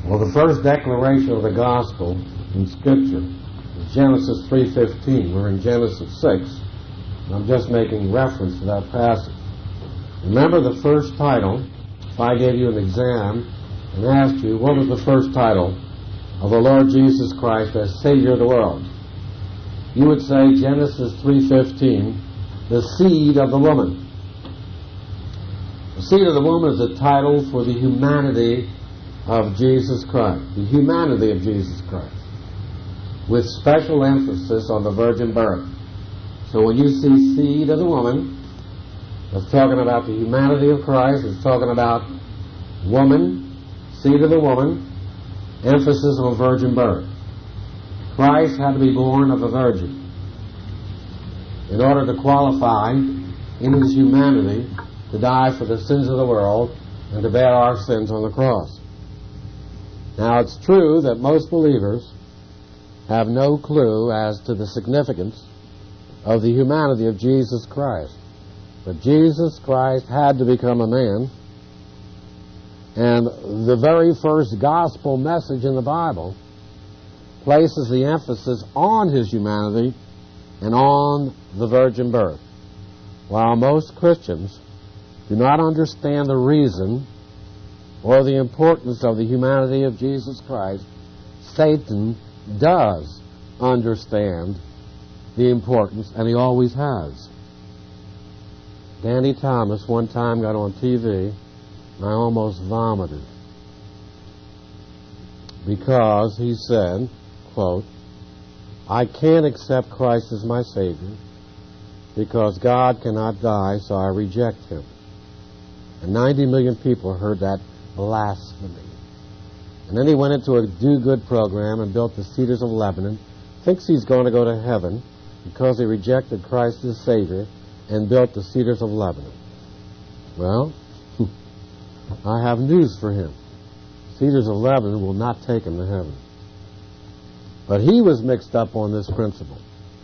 Well, the first declaration of the gospel in Scripture is Genesis 3:15. We're in Genesis 6. And I'm just making reference to that passage. Remember the first title. If I gave you an exam and asked you what was the first title of the Lord Jesus Christ as Savior of the world, you would say Genesis 3:15, the seed of the woman. The seed of the woman is a title for the humanity of Jesus Christ. The humanity of Jesus Christ, with special emphasis on the virgin birth. So when you see seed of the woman, it's talking about the humanity of Christ. It's talking about woman, seed of the woman, emphasis on virgin birth. Christ had to be born of a virgin in order to qualify in his humanity to die for the sins of the world and to bear our sins on the cross. Now, it's true that most believers have no clue as to the significance of the humanity of Jesus Christ. But Jesus Christ had to become a man, and the very first gospel message in the Bible places the emphasis on his humanity and on the virgin birth. While most Christians do not understand the reason or the importance of the humanity of Jesus Christ, Satan does understand the importance, and he always has. Danny Thomas one time got on TV, and I almost vomited, because he said, quote, "I can't accept Christ as my Savior because God cannot die, so I reject him." And 90 million people heard that blasphemy. And then he went into a do-good program and built the Cedars of Lebanon, thinks he's going to go to heaven because he rejected Christ as Savior and built the Cedars of Lebanon. Well, I have news for him. Cedars of Lebanon will not take him to heaven. But he was mixed up on this principle.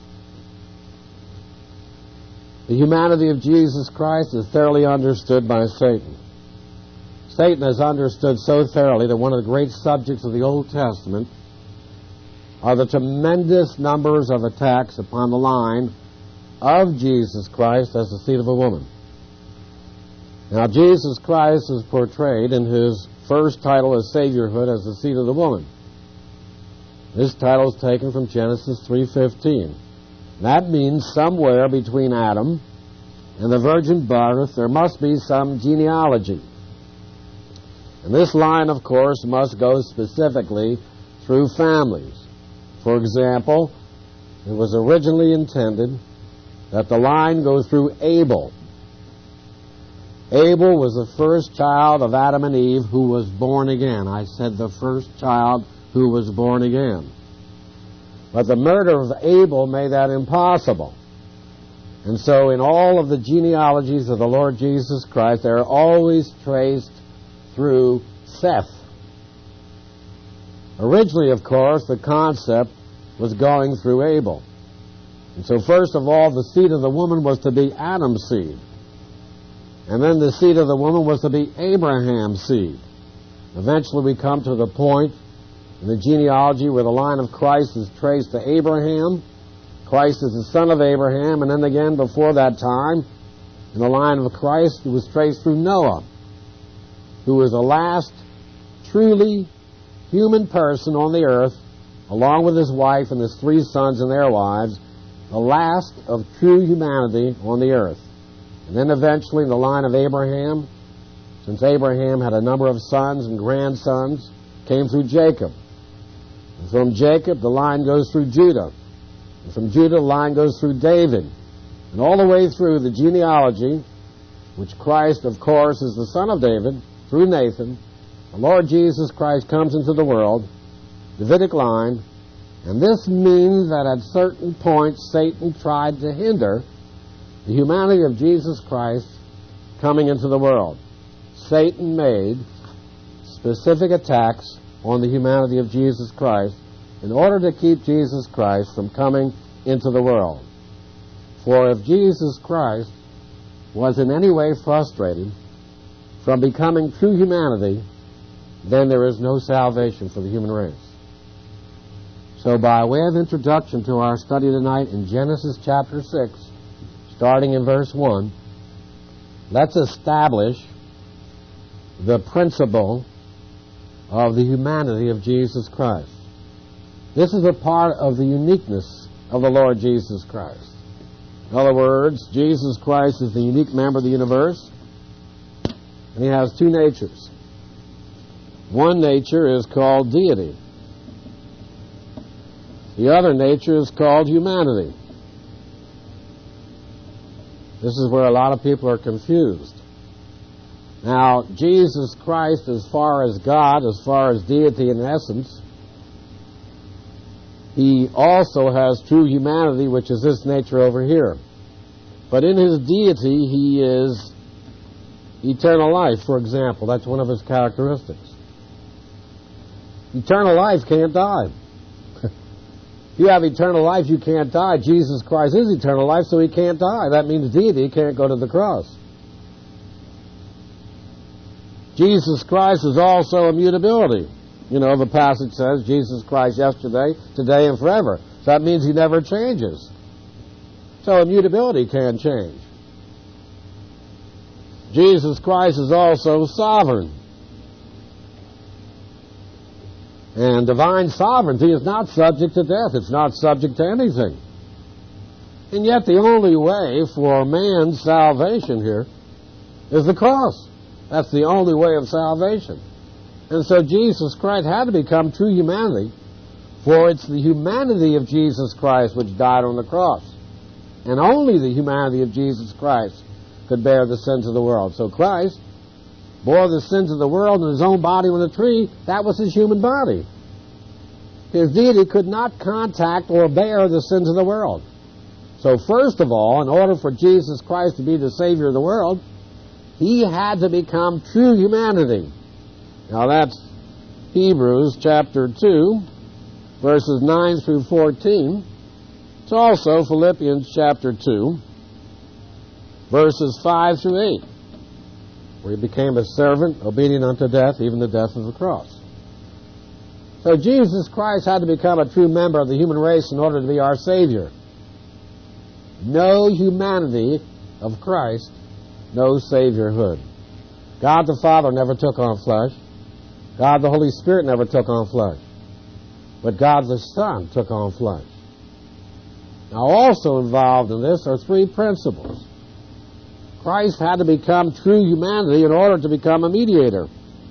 The humanity of Jesus Christ is thoroughly understood by Satan. Satan has understood so thoroughly that one of the great subjects of the Old Testament are the tremendous numbers of attacks upon the line of Jesus Christ as the seed of a woman. Now, Jesus Christ is portrayed in his first title as Saviorhood as the seed of the woman. This title is taken from Genesis 3:15. That means somewhere between Adam and the virgin birth there must be some genealogy. And this line, of course, must go specifically through families. For example, it was originally intended that the line go through Abel. Abel was the first child of Adam and Eve who was born again. I said the first child who was born again. But the murder of Abel made that impossible. And so in all of the genealogies of the Lord Jesus Christ, they're always traced through Seth. Originally, of course, the concept was going through Abel. And so first of all, the seed of the woman was to be Adam's seed. And then the seed of the woman was to be Abraham's seed. Eventually we come to the point in the genealogy where the line of Christ is traced to Abraham. Christ is the son of Abraham, and then again before that time, in the line of Christ, it was traced through Noah, who was the last truly human person on the earth, along with his wife and his 3 sons and their wives, the last of true humanity on the earth. And then eventually in the line of Abraham, since Abraham had a number of sons and grandsons, came through Jacob. And from Jacob, the line goes through Judah. And from Judah, the line goes through David. And all the way through the genealogy, which Christ, of course, is the son of David, through Nathan, the Lord Jesus Christ comes into the world, Davidic line, and this means that at certain points Satan tried to hinder the humanity of Jesus Christ coming into the world. Satan made specific attacks on the humanity of Jesus Christ in order to keep Jesus Christ from coming into the world. For if Jesus Christ was in any way frustrated from becoming true humanity, then there is no salvation for the human race. So by way of introduction to our study tonight in Genesis chapter 6, starting in verse 1, let's establish the principle of the humanity of Jesus Christ. This is a part of the uniqueness of the Lord Jesus Christ. In other words, Jesus Christ is the unique member of the universe, and he has two natures. One nature is called deity. The other nature is called humanity. This is where a lot of people are confused. Now, Jesus Christ, as far as God, as far as deity in essence, he also has true humanity, which is this nature over here. But in his deity, he is eternal life, for example. That's one of his characteristics. Eternal life can't die. If you have eternal life, you can't die. Jesus Christ is eternal life, so he can't die. That means deity can't go to the cross. Jesus Christ is also immutability. You know, the passage says, Jesus Christ yesterday, today, and forever. So that means he never changes. So immutability can change. Jesus Christ is also sovereign. And divine sovereignty is not subject to death. It's not subject to anything. And yet the only way for man's salvation here is the cross. That's the only way of salvation. And so Jesus Christ had to become true humanity, for it's the humanity of Jesus Christ which died on the cross. And only the humanity of Jesus Christ could bear the sins of the world. So Christ bore the sins of the world in his own body on the tree. That was his human body. His deity could not contact or bear the sins of the world. So first of all, in order for Jesus Christ to be the Savior of the world, he had to become true humanity. Now that's Hebrews chapter 2, verses 9 through 14. It's also Philippians chapter 2, verses 5 through 8, where he became a servant, obedient unto death, even the death of the cross. So Jesus Christ had to become a true member of the human race in order to be our Savior. No humanity of Christ, no Saviorhood. God the Father never took on flesh. God the Holy Spirit never took on flesh. But God the Son took on flesh. Now also involved in this are three principles. Christ had to become true humanity in order to become a mediator.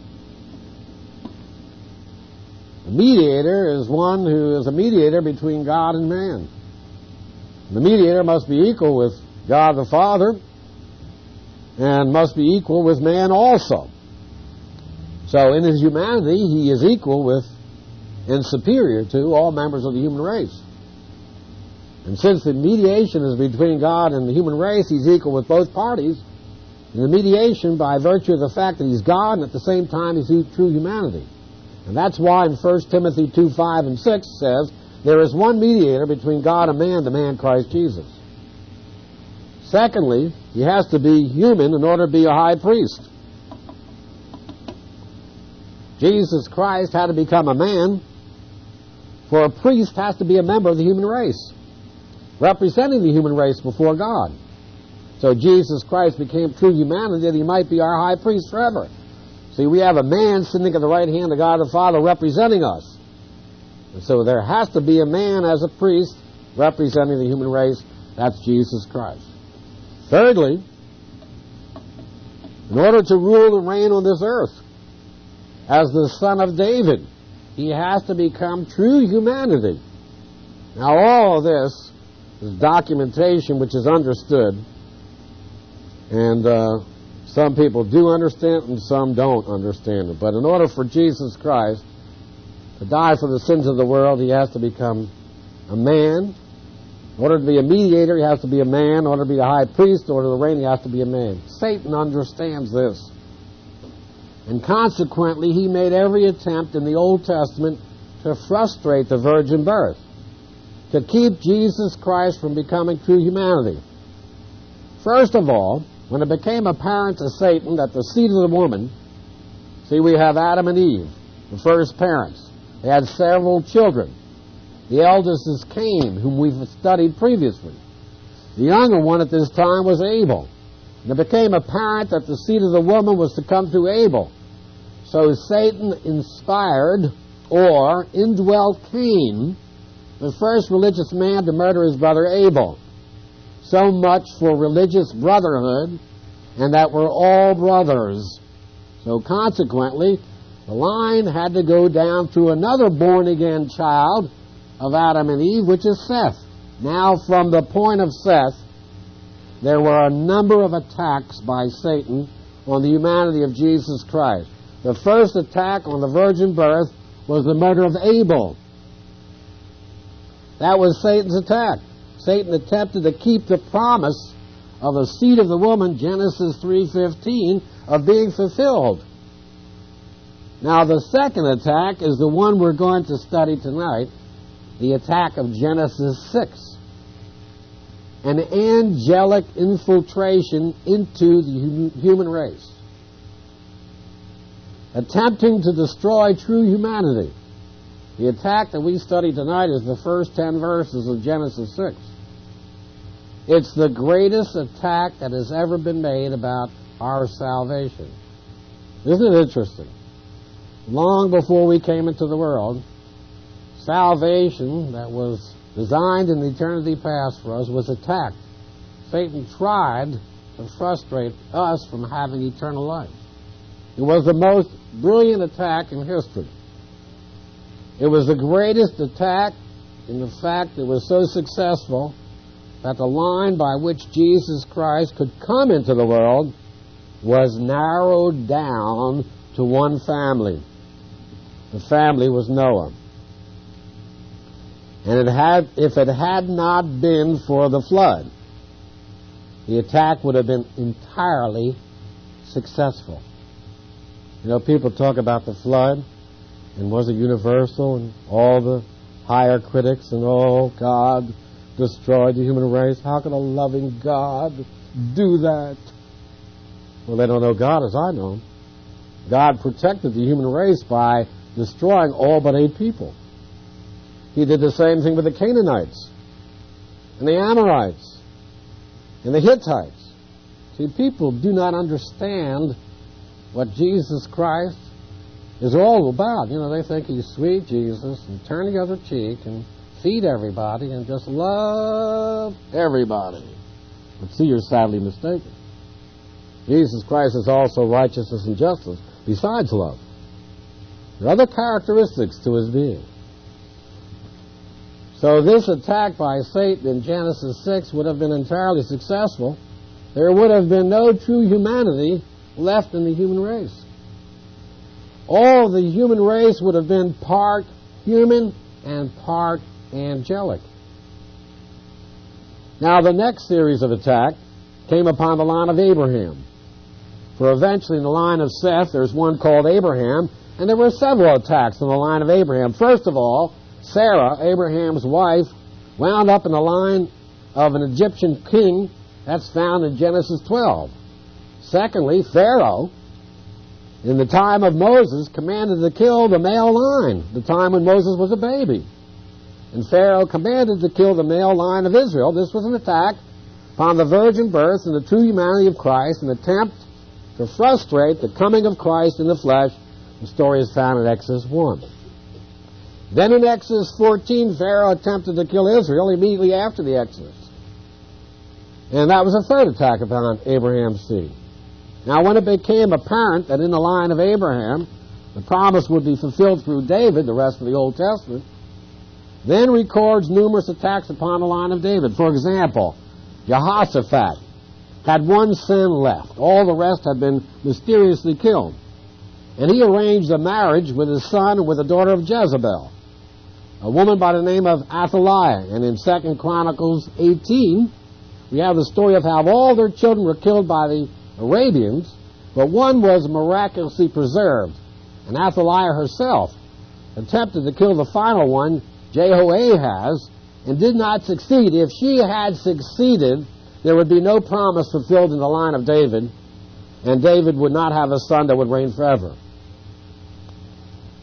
A mediator is one who is a mediator between God and man. The mediator must be equal with God the Father and must be equal with man also. So in his humanity, he is equal with and superior to all members of the human race. And since the mediation is between God and the human race, he's equal with both parties. And the mediation, by virtue of the fact that he's God, and at the same time he's true humanity. And that's why in 1 Timothy 2, 5, and 6 says, there is one mediator between God and man, the man Christ Jesus. Secondly, he has to be human in order to be a high priest. Jesus Christ had to become a man, for a priest has to be a member of the human race, representing the human race before God. So Jesus Christ became true humanity that he might be our high priest forever. See, we have a man sitting at the right hand of God the Father representing us. And so there has to be a man as a priest representing the human race. That's Jesus Christ. Thirdly, in order to rule and reign on this earth as the Son of David, he has to become true humanity. Now all of this is documentation which is understood, and some people do understand it and some don't understand it. But in order for Jesus Christ to die for the sins of the world, he has to become a man. In order to be a mediator, he has to be a man. In order to be a high priest, in order to reign, he has to be a man. Satan understands this. And consequently, he made every attempt in the Old Testament to frustrate the virgin birth, to keep Jesus Christ from becoming true humanity. First of all, when it became apparent to Satan that the seed of the woman, See, we have Adam and Eve, the first parents. They had several children. The eldest is Cain, whom we've studied previously. The younger one at this time was Abel. And it became apparent that the seed of the woman was to come through Abel. So Satan inspired or indwelt Cain, the first religious man, to murder his brother Abel. So much for religious brotherhood, and that we're all brothers. So consequently, the line had to go down to another born-again child of Adam and Eve, which is Seth. Now, from the point of Seth, there were a number of attacks by Satan on the humanity of Jesus Christ. The first attack on the virgin birth was the murder of Abel. That was Satan's attack. Satan attempted to keep the promise of the seed of the woman, Genesis 3:15, of being fulfilled. Now, the second attack is the one we're going to study tonight, the attack of Genesis 6. An angelic infiltration into the human race, attempting to destroy true humanity. The attack that we study tonight is the first 10 verses of Genesis 6. It's the greatest attack that has ever been made about our salvation. Isn't it interesting? Long before we came into the world, salvation that was designed in eternity past for us was attacked. Satan tried to frustrate us from having eternal life. It was the most brilliant attack in history. It was the greatest attack in the fact it was so successful that the line by which Jesus Christ could come into the world was narrowed down to one family. The family was Noah. And if it had not been for the flood, the attack would have been entirely successful. You know, people talk about the flood, and was it universal, and all the higher critics, and God destroyed the human race. How could a loving God do that? Well, they don't know God as I know him. God protected the human race by destroying all but 8 people. He did the same thing with the Canaanites, and the Amorites, and the Hittites. See, people do not understand what Jesus Christ is all about. You know, they think he's sweet Jesus, and turn the other cheek, and feed everybody, and just love everybody. But see, you're sadly mistaken. Jesus Christ is also righteousness and justice, besides love. There are other characteristics to his being. So this attack by Satan in Genesis 6 would have been entirely successful. There would have been no true humanity left in the human race. All the human race would have been part human and part angelic. Now, the next series of attack came upon the line of Abraham. For eventually in the line of Seth, there's one called Abraham, and there were several attacks on the line of Abraham. First of all, Sarah, Abraham's wife, wound up in the line of an Egyptian king. That's found in Genesis 12. Secondly, Pharaoh, in the time of Moses, commanded to kill the male line, the time when Moses was a baby. And Pharaoh commanded to kill the male line of Israel. This was an attack upon the virgin birth and the true humanity of Christ, an attempt to frustrate the coming of Christ in the flesh. The story is found in Exodus 1. Then in Exodus 14, Pharaoh attempted to kill Israel immediately after the Exodus. And that was a third attack upon Abraham's seed. Now, when it became apparent that in the line of Abraham, the promise would be fulfilled through David, the rest of the Old Testament, then records numerous attacks upon the line of David. For example, Jehoshaphat had one sin left. All the rest had been mysteriously killed. And he arranged a marriage with his son and with the daughter of Jezebel, a woman by the name of Athaliah. And in 2 Chronicles 18, we have the story of how all their children were killed by the Arabians, but one was miraculously preserved. And Athaliah herself attempted to kill the final one, Jehoahaz, and did not succeed. If she had succeeded, there would be no promise fulfilled in the line of David, and David would not have a son that would reign forever.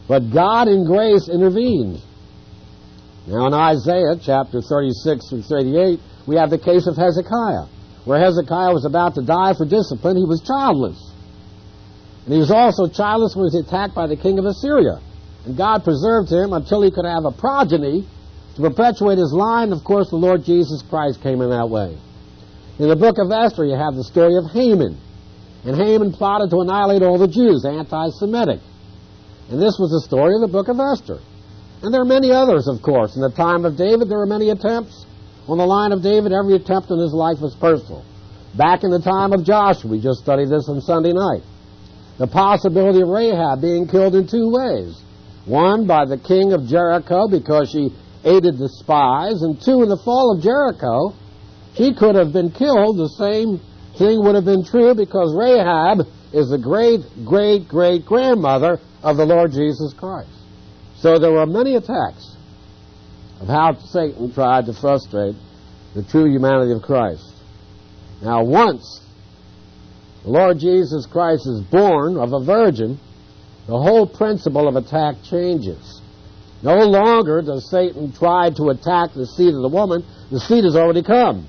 But God in grace intervened. Now in Isaiah chapter 36 through 38, we have the case of Hezekiah, where Hezekiah was about to die for discipline. He was childless. And he was also childless when he was attacked by the king of Assyria. And God preserved him until he could have a progeny to perpetuate his line. Of course, the Lord Jesus Christ came in that way. In the book of Esther, you have the story of Haman. And Haman plotted to annihilate all the Jews, anti-Semitic. And this was the story of the book of Esther. And there are many others, of course. In the time of David, there were many attempts. On the line of David, every attempt in his life was personal. Back in the time of Joshua, we just studied this on Sunday night. The possibility of Rahab being killed in two ways. One, by the king of Jericho because she aided the spies. And two, in the fall of Jericho, she could have been killed. The same thing would have been true because Rahab is the great-great-great-grandmother of the Lord Jesus Christ. So there were many attacks of how Satan tried to frustrate the true humanity of Christ. Now, once the Lord Jesus Christ is born of a virgin, the whole principle of attack changes. No longer does Satan try to attack the seed of the woman. The seed has already come.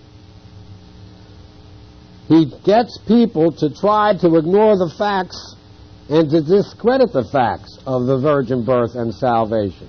He gets people to try to ignore the facts and to discredit the facts of the virgin birth and salvation.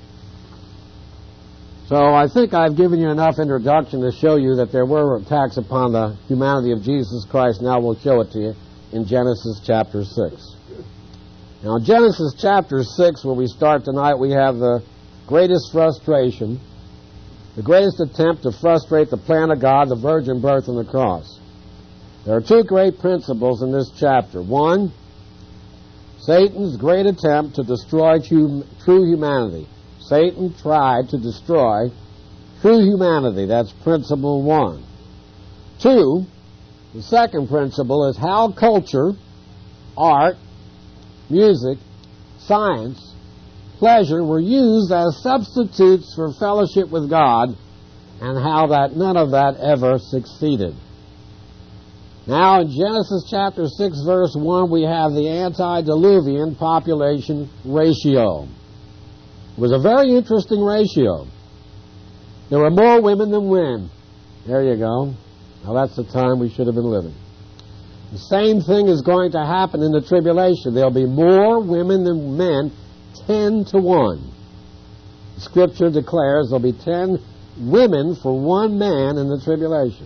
So I think I've given you enough introduction to show you that there were attacks upon the humanity of Jesus Christ. Now we'll show it to you in Genesis chapter 6. Now in Genesis chapter 6, where we start tonight, we have the greatest frustration, the greatest attempt to frustrate the plan of God, the virgin birth and the cross. There are two great principles in this chapter. One, Satan's great attempt to destroy true humanity. Satan tried to destroy true humanity. That's principle one. Two, the second principle is how culture, art, music, science, pleasure were used as substitutes for fellowship with God, and how that none of that ever succeeded. Now in Genesis chapter 6 verse 1 we have the antediluvian population ratio. It was a very interesting ratio. There were more women than men. There you go. Now that's the time we should have been living. The same thing is going to happen in the tribulation. There'll be more women than men, 10 to 1. The Scripture declares there'll be 10 women for one man in the tribulation.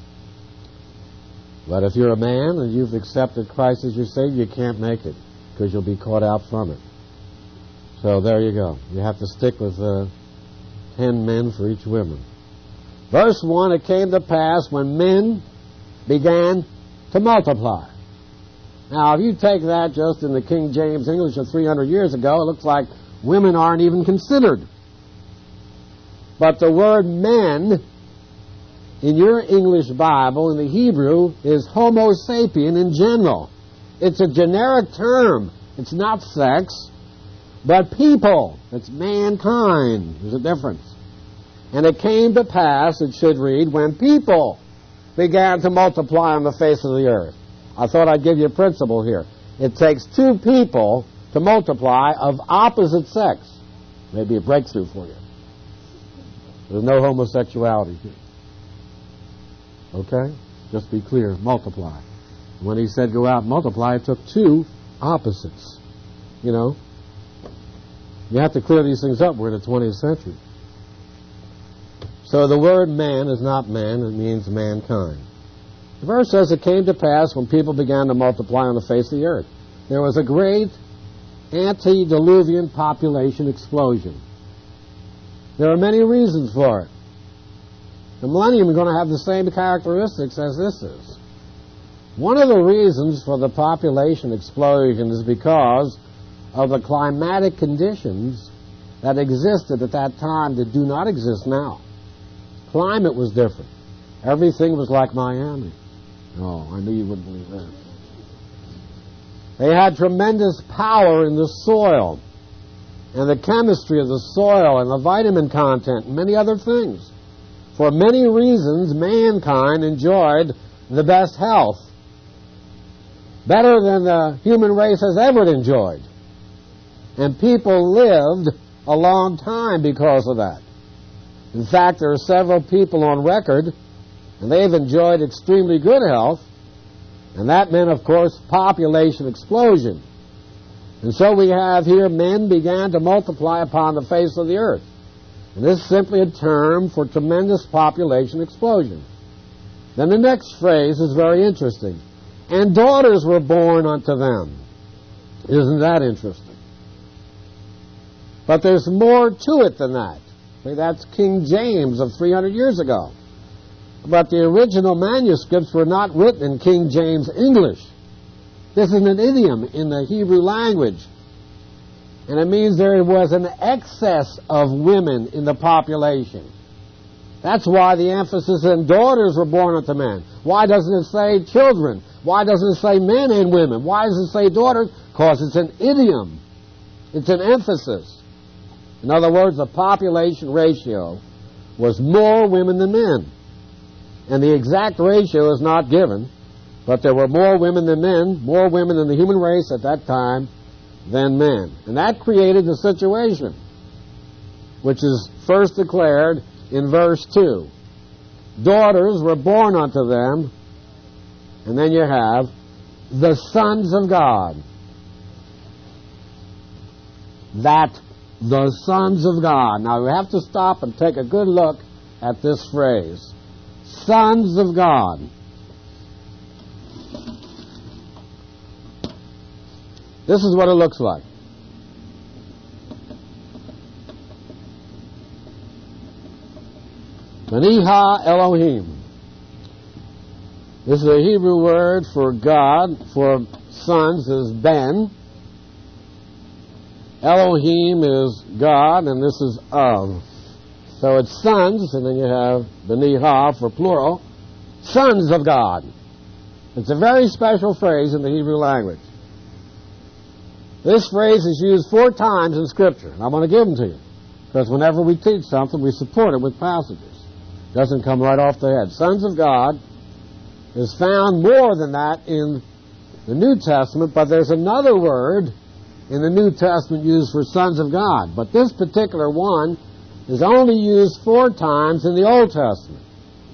But if you're a man and you've accepted Christ as your Savior, you can't make it because you'll be caught out from it. So there you go. You have to stick with 10 men for each woman. Verse 1, it came to pass when men began to multiply. Now, if you take that just in the King James English of 300 years ago, it looks like women aren't even considered. But the word men in your English Bible, in the Hebrew, is homo sapien in general. It's a generic term. It's not sex, but people. It's mankind. There's a difference. And it came to pass, it should read, when people began to multiply on the face of the earth. I thought I'd give you a principle here. It takes two people to multiply of opposite sex. Maybe a breakthrough for you. There's no homosexuality here. Okay? Just be clear. Multiply. When he said go out and multiply, it took two opposites. You know? You have to clear these things up. We're in the 20th century. So the word man is not man. It means mankind. The verse says it came to pass when people began to multiply on the face of the earth. There was a great antediluvian population explosion. There are many reasons for it. The millennium is going to have the same characteristics as this is. One of the reasons for the population explosion is because of the climatic conditions that existed at that time that do not exist now. Climate was different. Everything was like Miami. Oh, I knew you wouldn't believe that. They had tremendous power in the soil and the chemistry of the soil and the vitamin content and many other things. For many reasons, mankind enjoyed the best health, better than the human race has ever enjoyed. And people lived a long time because of that. In fact, there are several people on record, and they've enjoyed extremely good health, and that meant, of course, population explosion. And so we have here, men began to multiply upon the face of the earth. And this is simply a term for tremendous population explosion. Then the next phrase is very interesting. And daughters were born unto them. Isn't that interesting? But there's more to it than that. See, that's King James of 300 years ago. But the original manuscripts were not written in King James English. This is an idiom in the Hebrew language. And it means there was an excess of women in the population. That's why the emphasis in daughters were born unto men. Why doesn't it say children? Why doesn't it say men and women? Why does it say daughters? Because it's an idiom. It's an emphasis. In other words, the population ratio was more women than men. And the exact ratio is not given, but there were more women than men, more women in the human race at that time than men. And that created the situation, which is first declared in verse 2. Daughters were born unto them, and then you have the sons of God. That the sons of God. Now we have to stop and take a good look at this phrase. Sons of God. This is what it looks like. Beniha Elohim. This is a Hebrew word for God, for sons is Ben. Elohim is God, and this is of. So it's sons, and then you have Beniha for plural. Sons of God. It's a very special phrase in the Hebrew language. This phrase is used 4 times in Scripture, and I want to give them to you. Because whenever we teach something, we support it with passages. It doesn't come right off the head. Sons of God is found more than that in the New Testament, but there's another word in the New Testament used for sons of God. But this particular one is only used 4 times in the Old Testament.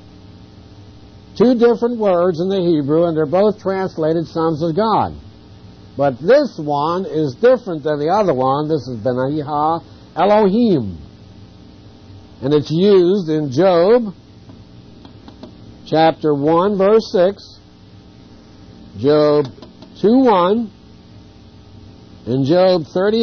2 different words in the Hebrew, and they're both translated sons of God. But this one is different than the other one. This is Beniha Elohim. And it's used in Job, chapter 1, verse 6, Job 2:1, and Job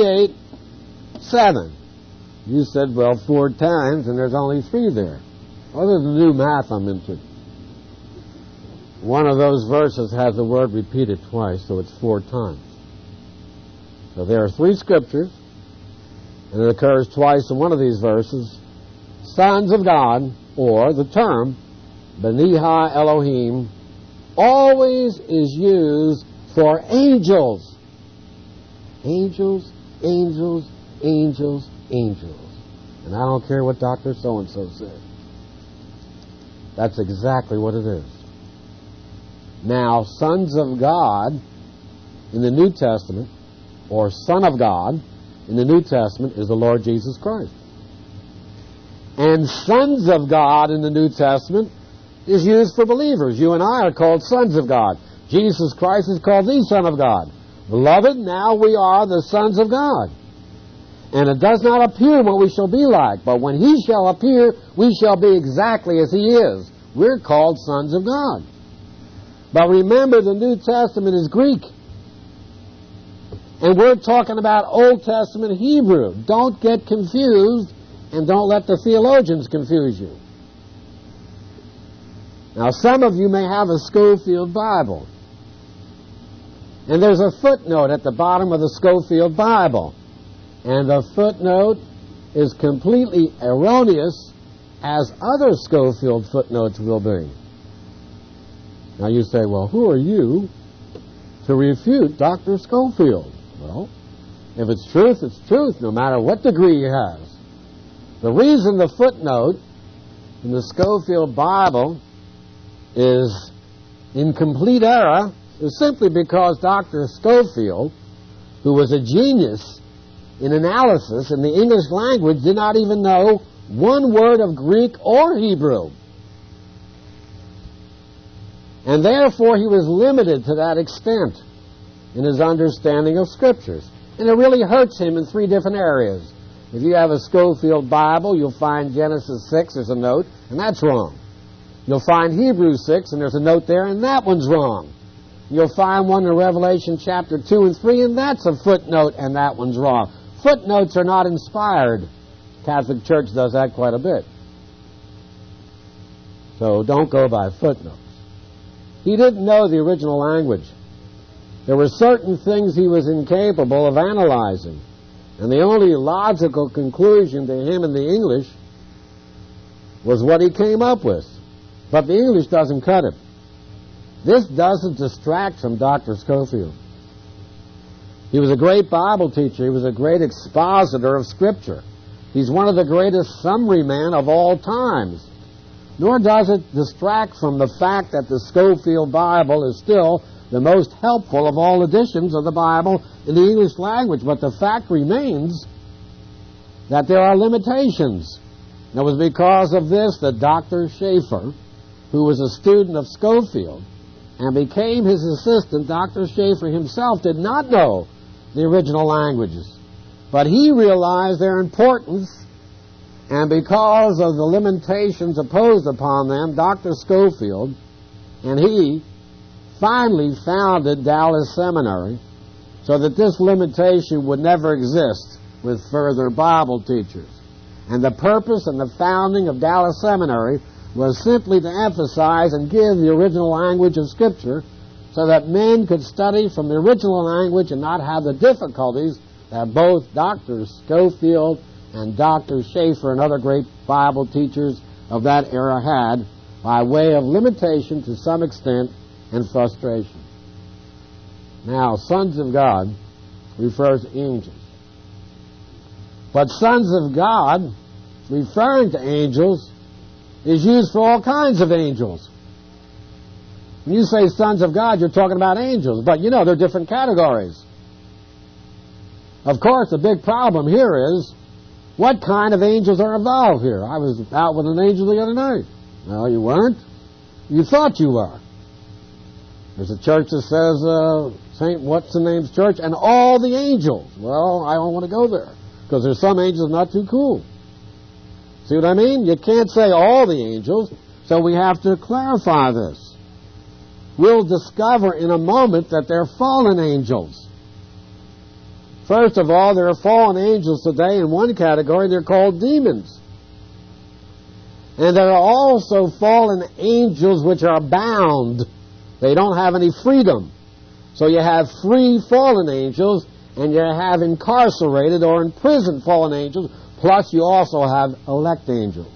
38:7. You said, well, 4 times, and there's only 3 there. Well, there's the new math I'm into. One of those verses has the word repeated twice, so it's 4 times. So there are 3 scriptures, and it occurs twice in one of these verses. Sons of God, or the term Beniha Elohim, always is used for angels. Angels, angels, angels, angels. And I don't care what Dr. So-and-so said. That's exactly what it is. Now, sons of God in the New Testament, or Son of God in the New Testament, is the Lord Jesus Christ. And sons of God in the New Testament is used for believers. You and I are called sons of God. Jesus Christ is called the Son of God. Beloved, now we are the sons of God. And it does not appear what we shall be like, but when He shall appear, we shall be exactly as He is. We're called sons of God. But remember, the New Testament is Greek. And we're talking about Old Testament Hebrew. Don't get confused, and don't let the theologians confuse you. Now, some of you may have a Schofield Bible. And there's a footnote at the bottom of the Schofield Bible. And the footnote is completely erroneous, as other Schofield footnotes will be. Now you say, well, who are you to refute Dr. Schofield? Well, if it's truth, it's truth, no matter what degree he has. The reason the footnote in the Schofield Bible is in complete error is simply because Dr. Schofield, who was a genius in analysis in the English language did not even know one word of Greek or Hebrew. And therefore he was limited to that extent in his understanding of Scriptures. And it really hurts him in three different areas. If you have a Schofield Bible, you'll find Genesis 6, there's a note, and that's wrong. You'll find Hebrews 6, and there's a note there, and that one's wrong. You'll find one in Revelation chapter 2 and 3, and that's a footnote, and that one's wrong. Footnotes are not inspired. The Catholic Church does that quite a bit. So don't go by footnotes. He didn't know the original language. There were certain things he was incapable of analyzing. And the only logical conclusion to him in the English was what he came up with. But the English doesn't cut it. This doesn't distract from Dr. Schofield. He was a great Bible teacher. He was a great expositor of Scripture. He's one of the greatest summary men of all times. Nor does it distract from the fact that the Schofield Bible is still the most helpful of all editions of the Bible in the English language. But the fact remains that there are limitations. And it was because of this that Dr. Schaeffer, who was a student of Schofield and became his assistant, Dr. Schaeffer himself did not know the original languages. But he realized their importance, and because of the limitations imposed upon them, Dr. Schofield and he finally founded Dallas Seminary so that this limitation would never exist with further Bible teachers. And the purpose and the founding of Dallas Seminary was simply to emphasize and give the original language of Scripture so that men could study from the original language and not have the difficulties that both Dr. Schofield and Dr. Schaeffer and other great Bible teachers of that era had by way of limitation to some extent and frustration. Now, sons of God refers to angels. But sons of God, referring to angels, is used for all kinds of angels. When you say sons of God, you're talking about angels. But, there are different categories. Of course, the big problem here is, what kind of angels are involved here? I was out with an angel the other night. No, you weren't. You thought you were. There's a church that says, St. What's-the-name's church, and all the angels. Well, I don't want to go there, because there's some angels not too cool. See what I mean? You can't say all the angels, so we have to clarify this. We'll discover in a moment that they're fallen angels. First of all, there are fallen angels today. In one category, they're called demons. And there are also fallen angels which are bound. They don't have any freedom. So you have free fallen angels, and you have incarcerated or imprisoned fallen angels, plus you also have elect angels.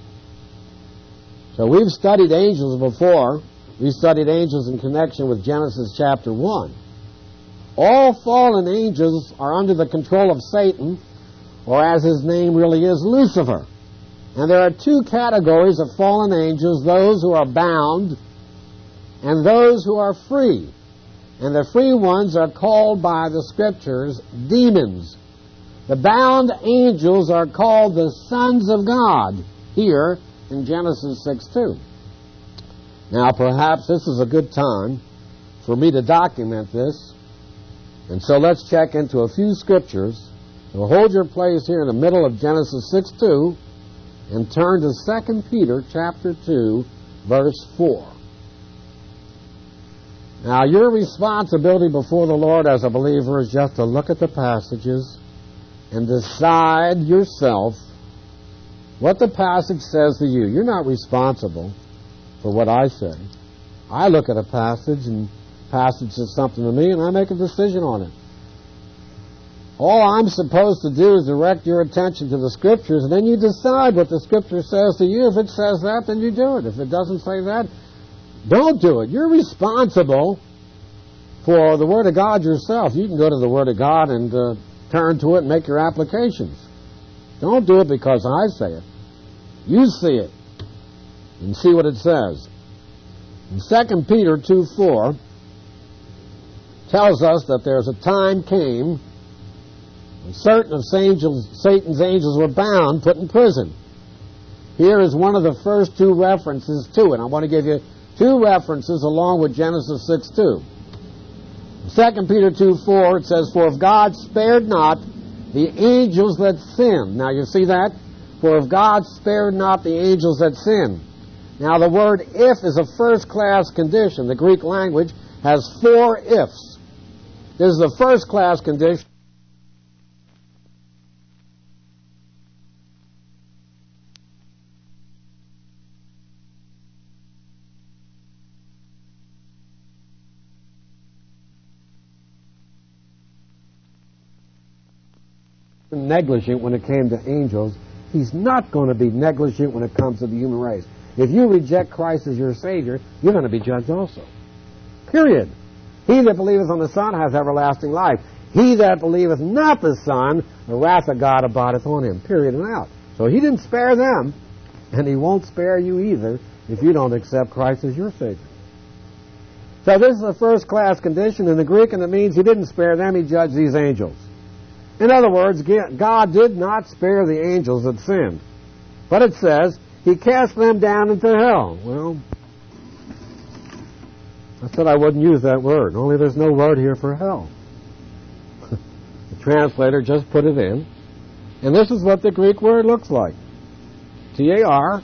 So we've studied angels before. We studied angels in connection with Genesis chapter 1. All fallen angels are under the control of Satan, or as his name really is, Lucifer. And there are two categories of fallen angels, those who are bound and those who are free. And the free ones are called by the Scriptures demons. The bound angels are called the sons of God here in Genesis 6:2. Now, perhaps this is a good time for me to document this. And so let's check into a few Scriptures. So hold your place here in the middle of Genesis 6:2 and turn to 2 Peter chapter 2, verse 4. Now, your responsibility before the Lord as a believer is just to look at the passages and decide yourself what the passage says to you. You're not responsible for what I say. I look at a passage, and the passage says something to me, and I make a decision on it. All I'm supposed to do is direct your attention to the Scriptures, and then you decide what the Scripture says to you. If it says that, then you do it. If it doesn't say that, don't do it. You're responsible for the Word of God yourself. You can go to the Word of God and turn to it and make your applications. Don't do it because I say it. You see it and see what it says. In 2 Peter 2:4 tells us that there's a time came And certain of Satan's angels were bound, put in prison. Here is one of the first two references to it. I want to give you two references along with Genesis 6:2. 2 Peter 2:4, it says, "For if God spared not the angels that sinned." Now you see that? "For if God spared not the angels that sinned." Now the word "if" is a first-class condition. The Greek language has four ifs. This is a first-class condition. Negligent when it came to angels, he's not going to be negligent when it comes to the human race. If you reject Christ as your Savior, you're going to be judged also. Period. He that believeth on the Son has everlasting life. He that believeth not the Son, the wrath of God abideth on him. Period and out. So he didn't spare them, and he won't spare you either if you don't accept Christ as your Savior. So this is a first-class condition in the Greek, and it means he didn't spare them, he judged these angels. In other words, God did not spare the angels that sinned. But it says, he cast them down into hell. Well, I said I wouldn't use that word. Only there's no word here for hell. The translator just put it in. And this is what the Greek word looks like. T-A-R,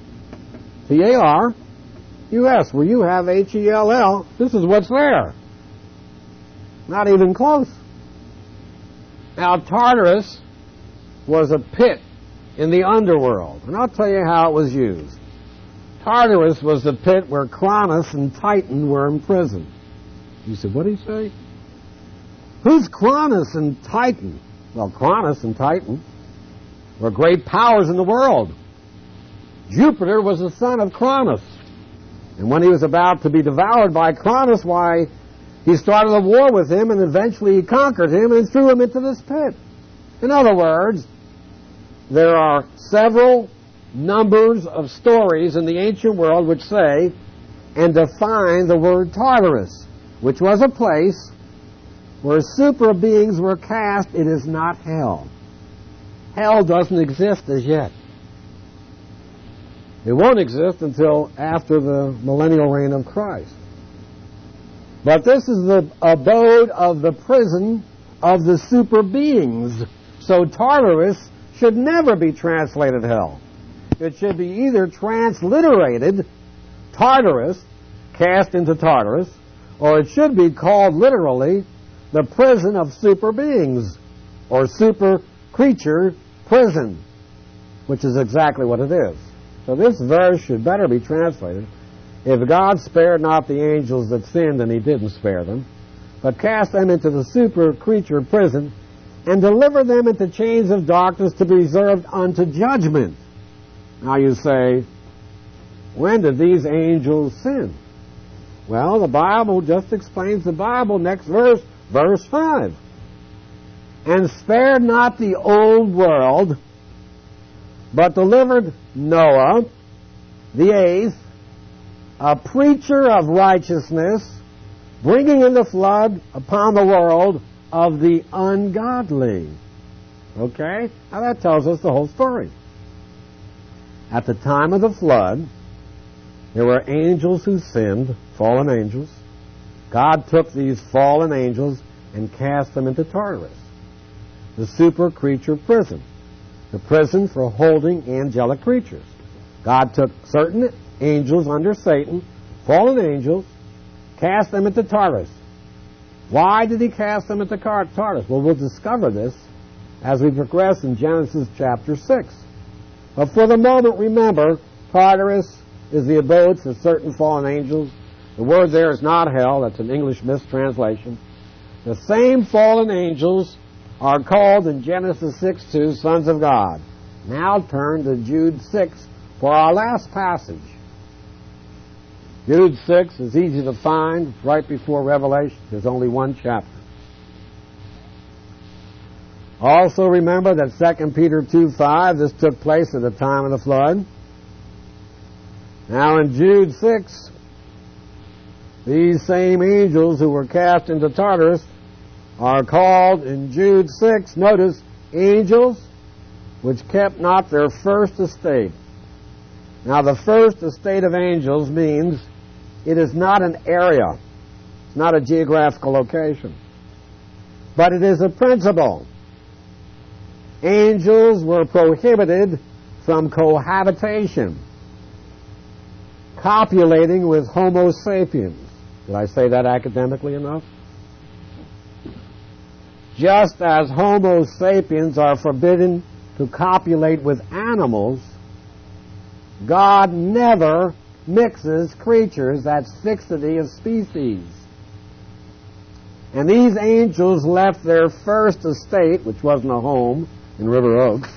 T-A-R-U-S. Where you have H-E-L-L, this is what's there. Not even close. Now, Tartarus was a pit in the underworld, and I'll tell you how it was used. Tartarus was the pit where Cronus and Titan were imprisoned. You said, what did he say? Who's Cronus and Titan? Well, Cronus and Titan were great powers in the world. Jupiter was the son of Cronus, and when he was about to be devoured by Cronus, why, he started a war with him, and eventually he conquered him and threw him into this pit. In other words, there are several numbers of stories in the ancient world which say and define the word Tartarus, which was a place where super beings were cast. It is not hell. Hell doesn't exist as yet. It won't exist until after the millennial reign of Christ. But this is the abode of the prison of the super beings. So Tartarus should never be translated hell. It should be either transliterated Tartarus, cast into Tartarus, or it should be called literally the prison of super beings, or super creature prison, which is exactly what it is. So this verse should better be translated, if God spared not the angels that sinned, and he didn't spare them, but cast them into the super creature prison, and delivered them into chains of darkness to be reserved unto judgment. Now you say, when did these angels sin? Well, the Bible just explains the Bible. Next verse, verse 5. And spared not the old world, but delivered Noah, the eighth, a preacher of righteousness, bringing in the flood upon the world of the ungodly. Okay? Now that tells us the whole story. At the time of the flood, there were angels who sinned, fallen angels. God took these fallen angels and cast them into Tartarus, the super creature prison, the prison for holding angelic creatures. God took certain angels under Satan, fallen angels, cast them into Tartarus. Why did he cast them into Tartarus? Well, we'll discover this as we progress in Genesis chapter 6. But for the moment, remember, Tartarus is the abode for certain fallen angels. The word there is not hell. That's an English mistranslation. The same fallen angels are called in Genesis 6:2 sons of God. Now turn to Jude 6 for our last passage. Jude 6 is easy to find. It's right before Revelation. There's only one chapter. Also remember that 2 Peter 2:5, this took place at the time of the flood. Now in Jude 6, these same angels who were cast into Tartarus are called in Jude 6, notice, angels which kept not their first estate. Now, the first estate of angels means it is not an area. It's not a geographical location. But it is a principle. Angels were prohibited from cohabitation, copulating with Homo sapiens. Did I say that academically enough? Just as Homo sapiens are forbidden to copulate with animals, God never mixes creatures. That's fixity of species. And these angels left their first estate, which wasn't a home in River Oaks,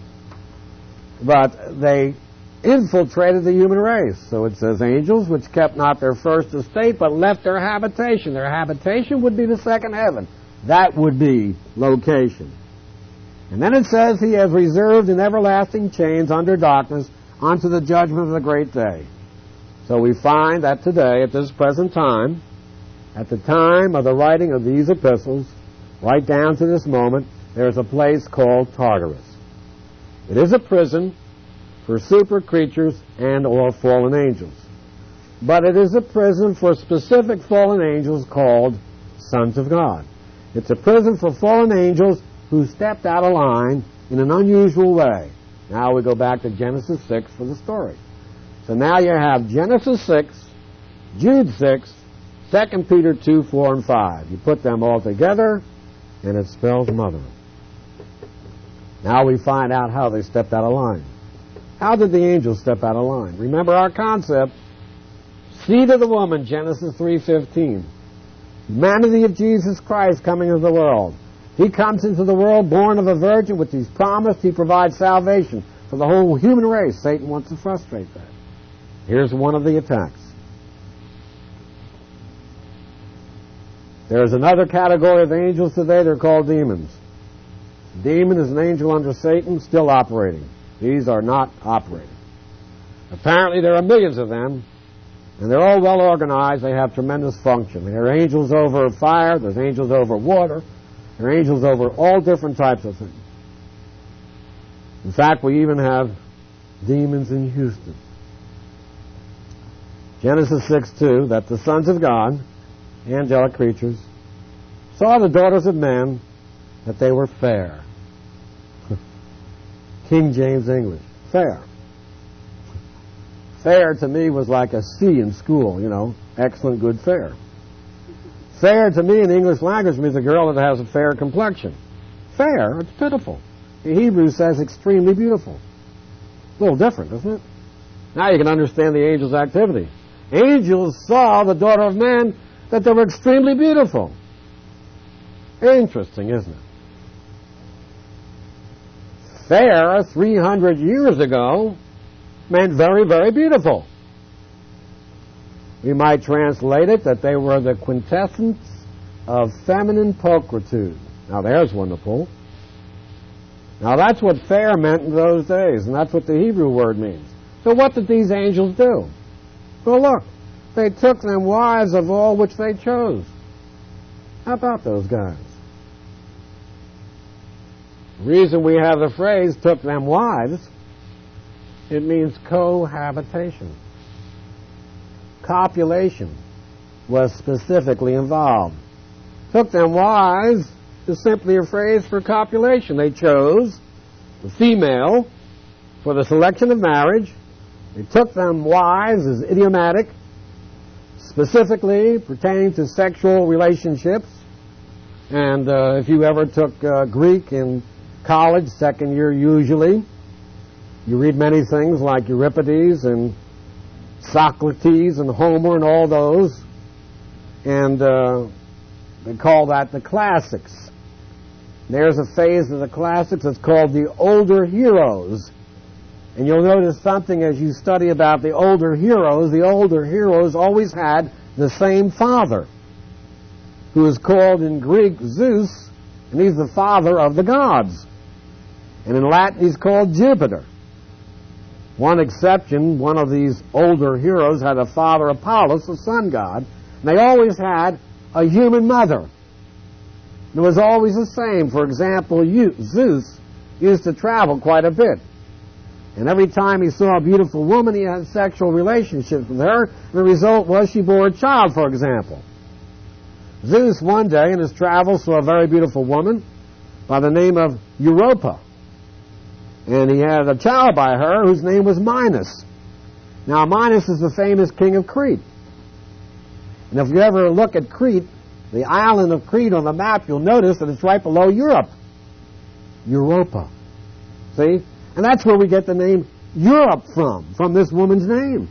but they infiltrated the human race. So it says angels which kept not their first estate but left their habitation. Their habitation would be the second heaven. That would be location. And then it says he has reserved in everlasting chains under darkness unto the judgment of the great day. So we find that today, at this present time, at the time of the writing of these epistles, right down to this moment, there is a place called Tartarus. It is a prison for super creatures and or fallen angels. But it is a prison for specific fallen angels called sons of God. It's a prison for fallen angels who stepped out of line in an unusual way. Now we go back to Genesis 6 for the story. So now you have Genesis 6, Jude 6, 2 Peter 2, 4, and 5. You put them all together, and it spells mother. Now we find out how they stepped out of line. How did the angels step out of line? Remember our concept, seed of the woman, Genesis 3:15. Humanity of Jesus Christ coming into the world. He comes into the world born of a virgin, which he's promised. He provides salvation for the whole human race. Satan wants to frustrate that. Here's one of the attacks. There's another category of angels today. They're called demons. Demon is an angel under Satan, still operating. These are not operating. Apparently there are millions of them, and they're all well organized. They have tremendous function. There are angels over fire. There's angels over water. There are angels over all different types of things. In fact, we even have demons in Houston. Genesis 6:2, that the sons of God, angelic creatures, saw the daughters of men, that they were fair. King James English. Fair. Fair to me was like a C in school, you know, excellent, good, fair. Fair to me in the English language means a girl that has a fair complexion. Fair, it's pitiful. The Hebrew says extremely beautiful. A little different, isn't it? Now you can understand the angels' activity. Angels saw the daughter of man, that they were extremely beautiful. Interesting, isn't it? Fair, 300 years ago, meant very, very beautiful. We might translate it that they were the quintessence of feminine pulchritude. Now there's one to pull. Now that's what fair meant in those days, and that's what the Hebrew word means. So what did these angels do? Well, look, they took them wives of all which they chose. How about those guys? The reason we have the phrase, took them wives, it means cohabitation. Copulation was specifically involved. Took them wives is simply a phrase for copulation. They chose the female for the selection of marriage. They took them wives is idiomatic, specifically pertaining to sexual relationships. And if you ever took Greek in college, second year usually, you read many things like Euripides and Socrates and Homer and all those, and they call that the classics. There's a phase of the classics that's called the older heroes. And you'll notice something as you study about the older heroes. The older heroes always had the same father, who is called in Greek Zeus, and he's the father of the gods. And in Latin he's called Jupiter. One exception, one of these older heroes had a father, Apollos, the sun god, and they always had a human mother. It was always the same. For example, Zeus used to travel quite a bit. And every time he saw a beautiful woman, he had sexual relationships with her. And the result was she bore a child, for example. Zeus one day in his travels saw a very beautiful woman by the name of Europa. And he had a child by her whose name was Minos. Now, Minos is the famous king of Crete. And if you ever look at Crete, the island of Crete on the map, you'll notice that it's right below Europe. Europa. See? And that's where we get the name Europe from this woman's name.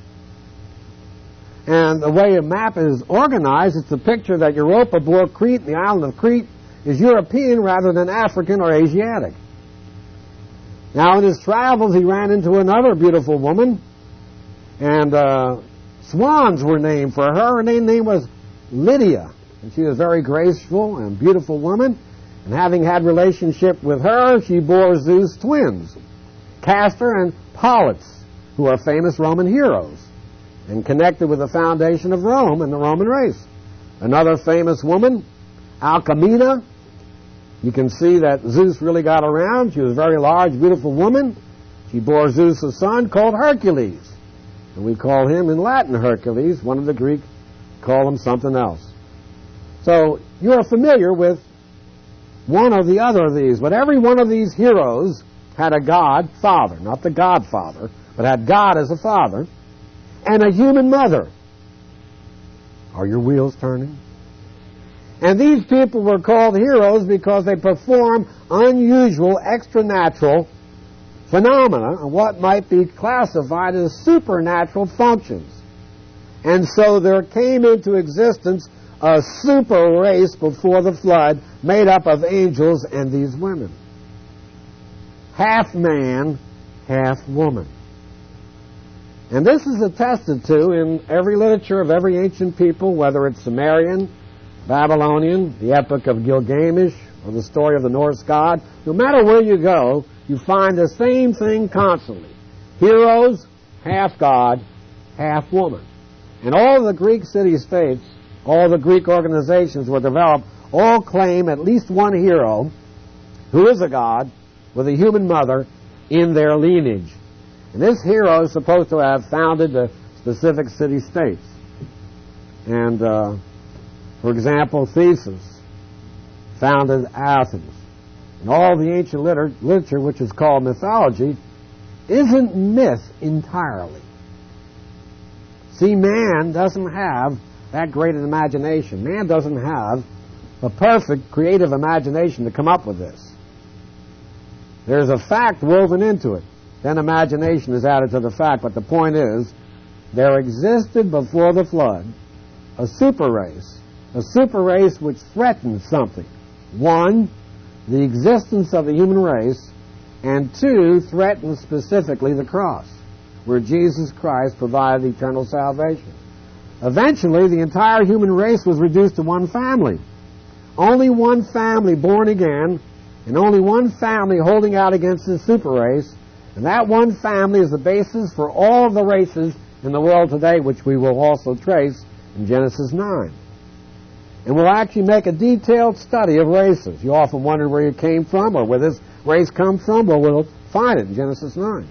And the way a map is organized, it's a picture that Europa bore Crete, the island of Crete, is European rather than African or Asiatic. Now, in his travels, he ran into another beautiful woman, and swans were named for her. Her name was Lydia, and she was a very graceful and beautiful woman. And having had relationship with her, she bore Zeus twins, Castor and Pollux, who are famous Roman heroes and connected with the foundation of Rome and the Roman race. Another famous woman, Alcmena. You can see that Zeus really got around. She was a very large, beautiful woman. She bore Zeus a son called Hercules. And we call him in Latin Hercules. One of the Greek call him something else. So you're familiar with one or the other of these. But every one of these heroes had a god father, not the godfather, but had God as a father, and a human mother. Are your wheels turning? And these people were called heroes because they perform unusual, extranatural phenomena, what might be classified as supernatural functions. And so there came into existence a super race before the flood made up of angels and these women. Half man, half woman. And this is attested to in every literature of every ancient people, whether it's Sumerian, Babylonian, the Epic of Gilgamesh, or the story of the Norse god. No matter where you go, you find the same thing constantly. Heroes, half god, half woman. And all the Greek city-states, all the Greek organizations were developed, all claim at least one hero who is a god with a human mother in their lineage. And this hero is supposed to have founded the specific city-states. And, for example, Theseus founded Athens. And all the ancient literature, which is called mythology, isn't myth entirely. See, man doesn't have that great an imagination. Man doesn't have a perfect creative imagination to come up with this. There's a fact woven into it. Then imagination is added to the fact. But the point is, there existed before the flood a super race which threatened something. One, the existence of the human race, and two, threatened specifically the cross, where Jesus Christ provided eternal salvation. Eventually, the entire human race was reduced to one family. Only one family born again, and only one family holding out against this super race, and that one family is the basis for all of the races in the world today, which we will also trace in Genesis 9. And we'll actually make a detailed study of races. You often wonder where you came from or where this race comes from. Well, we'll find it in Genesis 9.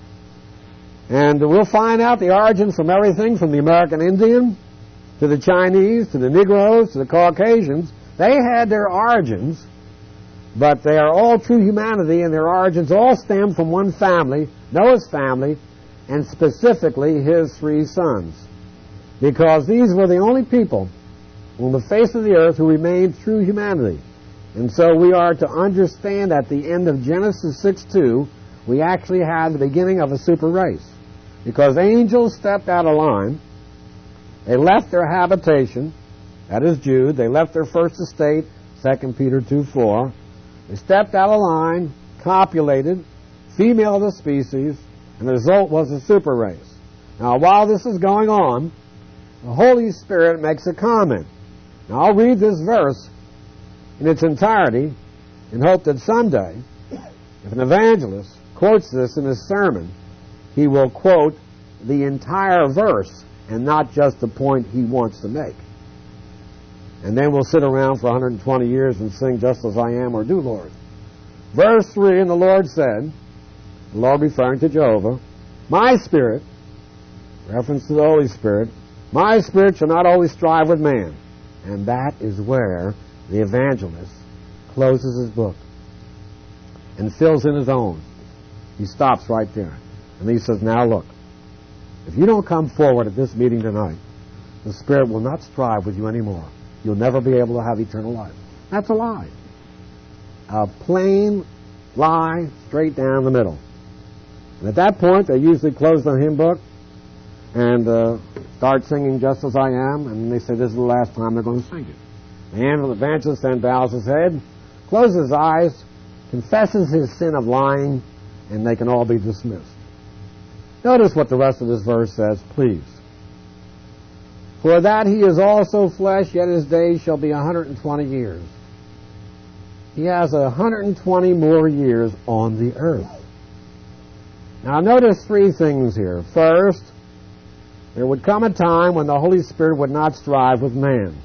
And we'll find out the origins from everything from the American Indian to the Chinese to the Negroes to the Caucasians. They had their origins, but they are all true humanity, and their origins all stem from one family, Noah's family, and specifically his 3 sons. Because these were the only people on the face of the earth who remained true humanity. And so we are to understand at the end of Genesis 6:2, we actually had the beginning of a super race. Because angels stepped out of line, they left their habitation, that is Jude, they left their first estate, 2 Peter 2:4, they stepped out of line, copulated, female of the species, and the result was a super race. Now, while this is going on, the Holy Spirit makes a comment. Now, I'll read this verse in its entirety and hope that someday, if an evangelist quotes this in his sermon, he will quote the entire verse and not just the point he wants to make. and then we'll sit around for 120 years and sing Just As I Am or Do, Lord. Verse 3, and the Lord said, the Lord referring to Jehovah, my spirit, reference to the Holy Spirit, my spirit shall not always strive with man. And that is where the evangelist closes his book and fills in his own. He stops right there. And he says, now look, if you don't come forward at this meeting tonight, the Spirit will not strive with you anymore. You'll never be able to have eternal life. That's a lie. A plain lie straight down the middle. And at that point, they usually close the hymn book and start singing Just As I Am, and they say this is the last time they're going to sing it. The evangelist then bows his head, closes his eyes, confesses his sin of lying, and they can all be dismissed. Notice what the rest of this verse says, please. For that he is also flesh, yet his days shall be 120 years. He has 120 more years on the earth. Now notice three things here. First, there would come a time when the Holy Spirit would not strive with man.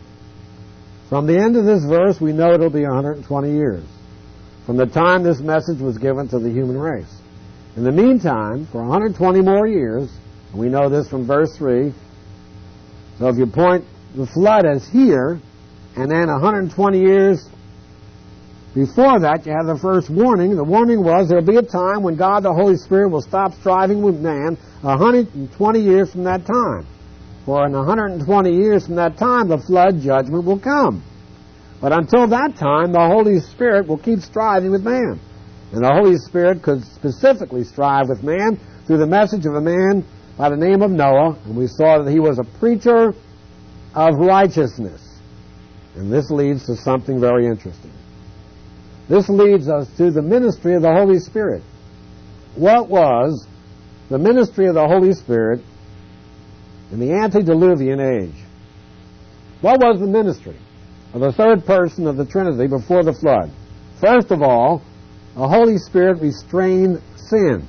From the end of this verse, we know it'll be 120 years, from the time this message was given to the human race. In the meantime, for 120 more years, and we know this from verse 3, so if you point the flood as here, and then 120 years before that, you have the first warning. The warning was there will be a time when God the Holy Spirit will stop striving with man 120 years from that time. For in 120 years from that time, the flood judgment will come. But until that time, the Holy Spirit will keep striving with man. And the Holy Spirit could specifically strive with man through the message of a man by the name of Noah. And we saw that he was a preacher of righteousness. And this leads to something very interesting. This leads us to the ministry of the Holy Spirit. What was the ministry of the Holy Spirit in the antediluvian age? What was the ministry of the third person of the Trinity before the flood? First of all, the Holy Spirit restrained sin.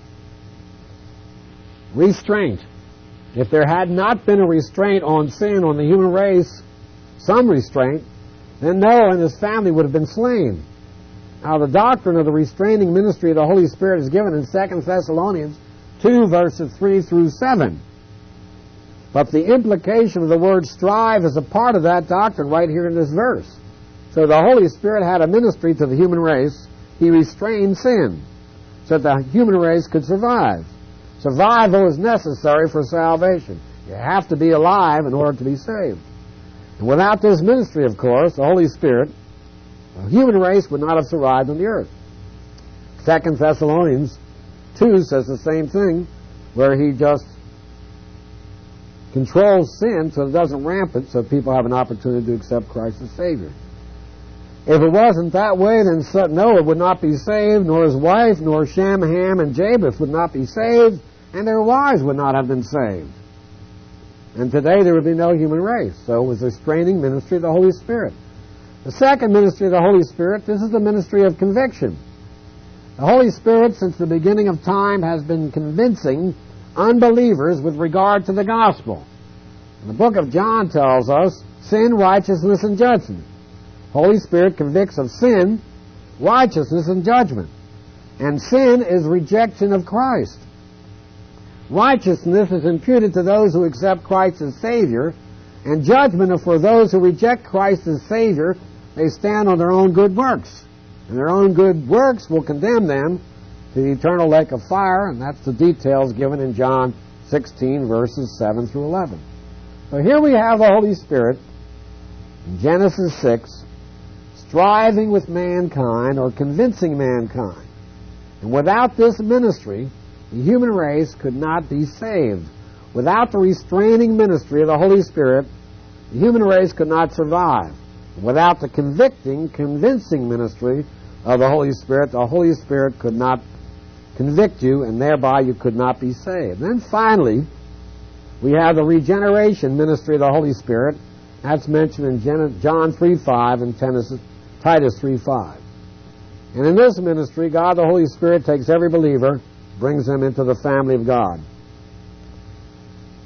Restraint. If there had not been a restraint on sin on the human race, some restraint, then Noah and his family would have been slain. Now, the doctrine of the restraining ministry of the Holy Spirit is given in 2 Thessalonians 2, verses 3 through 7. But the implication of the word strive is a part of that doctrine right here in this verse. So the Holy Spirit had a ministry to the human race. He restrained sin so that the human race could survive. Survival is necessary for salvation. You have to be alive in order to be saved. And without this ministry, of course, the Holy Spirit, the human race would not have survived on the earth. 2 Thessalonians 2 says the same thing, where he just controls sin so it doesn't rampant, so people have an opportunity to accept Christ as Savior. If it wasn't that way, then Noah would not be saved, nor his wife, nor Shem, Ham, and Japheth would not be saved, and their wives would not have been saved. And today there would be no human race. So it was the restraining ministry of the Holy Spirit. The second ministry of the Holy Spirit, this is the ministry of conviction. The Holy Spirit, since the beginning of time, has been convincing unbelievers with regard to the gospel. And the book of John tells us sin, righteousness, and judgment. Holy Spirit convicts of sin, righteousness, and judgment. And sin is rejection of Christ. Righteousness is imputed to those who accept Christ as Savior, and judgment is for those who reject Christ as Savior. They stand on their own good works, and their own good works will condemn them to the eternal lake of fire, and that's the details given in John 16, verses 7 through 11. So here we have the Holy Spirit in Genesis 6, striving with mankind or convincing mankind. And without this ministry, the human race could not be saved. Without the restraining ministry of the Holy Spirit, the human race could not survive. Without the convincing ministry of the Holy Spirit could not convict you, and thereby you could not be saved. Then finally, we have the regeneration ministry of the Holy Spirit. That's mentioned in John 3:5 and Titus 3:5. And in this ministry, God the Holy Spirit takes every believer, brings them into the family of God.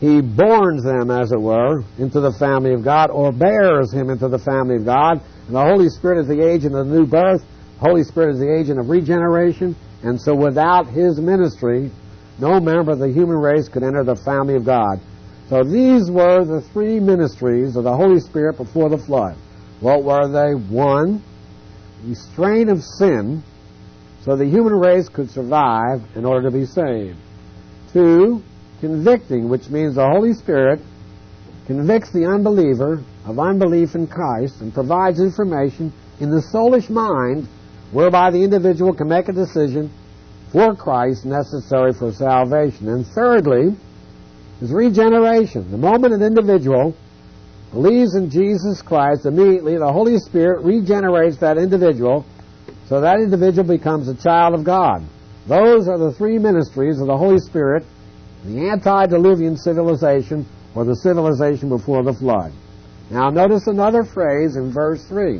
He borns them, as it were, into the family of God, or bears him into the family of God. And the Holy Spirit is the agent of the new birth. The Holy Spirit is the agent of regeneration. And so without his ministry, no member of the human race could enter the family of God. So these were the three ministries of the Holy Spirit before the flood. What were they? One, restraint of sin, so the human race could survive in order to be saved. Two, convicting, which means the Holy Spirit convicts the unbeliever of unbelief in Christ and provides information in the soulish mind whereby the individual can make a decision for Christ necessary for salvation. And thirdly, is regeneration. The moment an individual believes in Jesus Christ, immediately the Holy Spirit regenerates that individual so that individual becomes a child of God. Those are the three ministries of the Holy Spirit, the antediluvian civilization, or the civilization before the flood. Now notice another phrase in verse 3.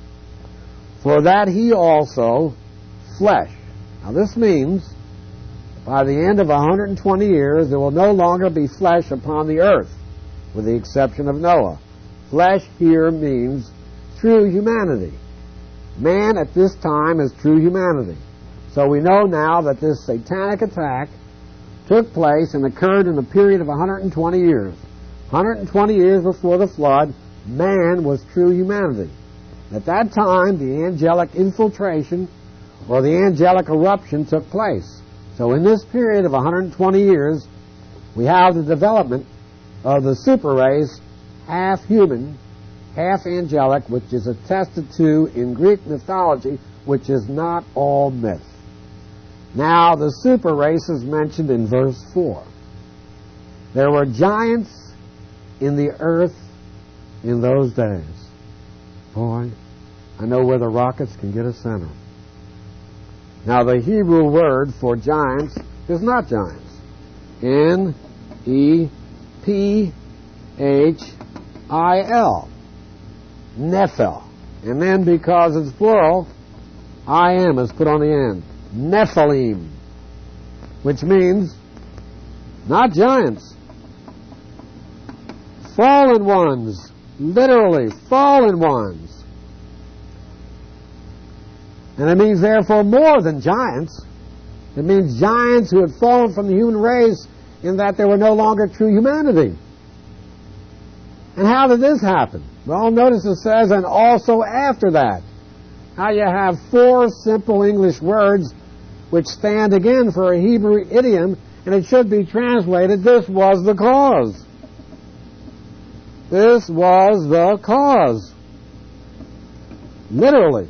For that he also, flesh. Now this means by the end of 120 years there will no longer be flesh upon the earth, with the exception of Noah. Flesh here means true humanity. Man at this time is true humanity. So we know now that this satanic attack took place and occurred in a period of 120 years. 120 years before the flood, man was true humanity. At that time, the angelic infiltration or the angelic eruption took place. So in this period of 120 years, we have the development of the super race, half human, half angelic, which is attested to in Greek mythology, which is not all myth. Now, the super race is mentioned in verse 4. There were giants in the earth in those days. Boy, I know where the rockets can get a center. Now, the Hebrew word for giants is not giants. N-E-P-H-I-L. Nephil. And then, because it's plural, I-M is put on the end. Nephilim. Which means, not giants. Fallen ones. Literally, fallen ones. And it means, therefore, more than giants. It means giants who had fallen from the human race in that they were no longer true humanity. And how did this happen? Well, notice it says, and also after that. How you have four simple English words which stand again for a Hebrew idiom, and it should be translated, this was the cause. This was the cause. Literally.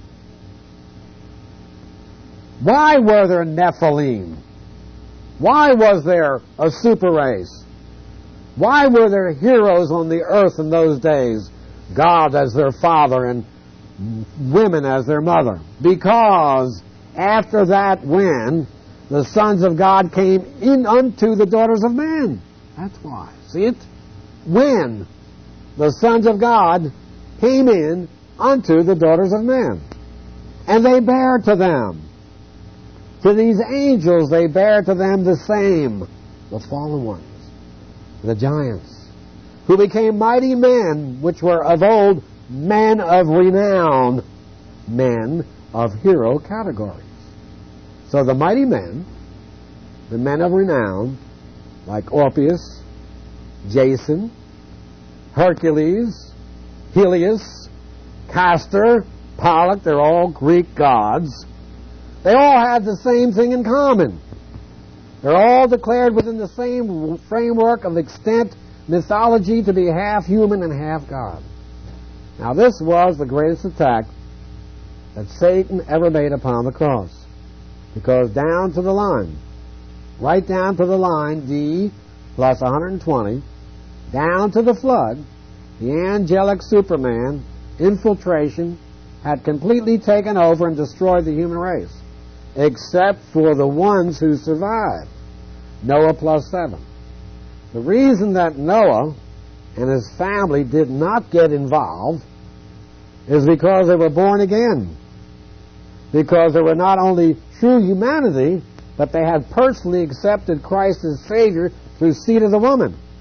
Why were there Nephilim? Why was there a super race? Why were there heroes on the earth in those days? God as their father and women as their mother. Because after that when the sons of God came in unto the daughters of men. That's why. See it? When the sons of God came in unto the daughters of men. And they bare to them. To these angels they bare to them the same, the fallen ones, the giants, who became mighty men, which were of old men of renown, men of hero categories. So the mighty men, the men of renown, like Orpheus, Jason, Hercules, Helios, Castor, Pollux, they're all Greek gods. They all had the same thing in common. They're all declared within the same framework of extant mythology to be half human and half God. Now this was the greatest attack that Satan ever made upon the cross. Because down to the line, right down to the line, D plus 120, down to the flood, the angelic Superman infiltration had completely taken over and destroyed the human race, except for the ones who survived. Noah plus 7. The reason that Noah and his family did not get involved is because they were born again. Because they were not only true humanity, but they had personally accepted Christ as Savior through seed of the woman.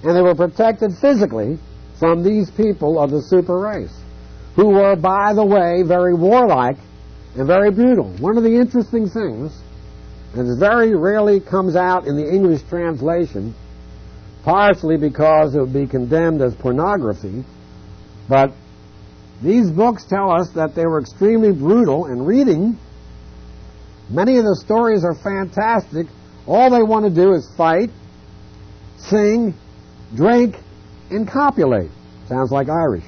And they were protected physically from these people of the super race, who were, by the way, very warlike and very brutal. One of the interesting things, and it very rarely comes out in the English translation, partially because it would be condemned as pornography, but these books tell us that they were extremely brutal, and reading, many of the stories are fantastic. All they want to do is fight, sing, drink, and copulate. Sounds like Irish.